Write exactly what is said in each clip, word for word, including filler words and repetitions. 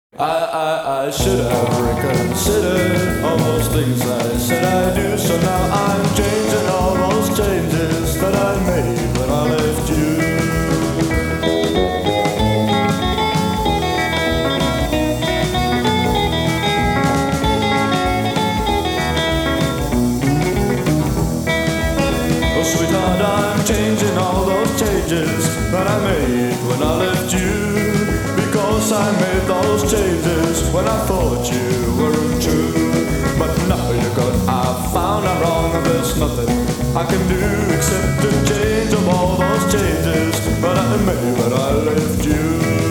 I, I, I should have reconsidered all those things I said I do. So now I'm changing all those changes that I made when I left you. Oh sweetheart, I'm changing all those changes that I made when I left you. Because I made those changes when I thought you weren't true. But now you're gone, I found I'm wrong, and there's nothing I can do except to change of all those changes that I made when I left you.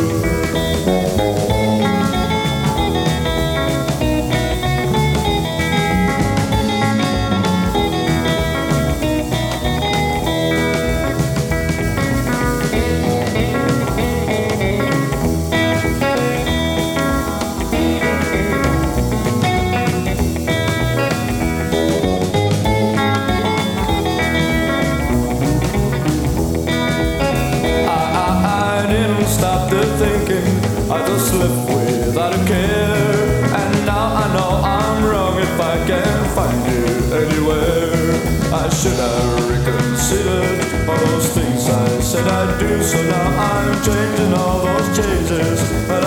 Stop the thinking, I just left without a care. And now I know I'm wrong if I can't find you anywhere. I should have reconsidered all those things I said I'd do. So now I'm changing all those changes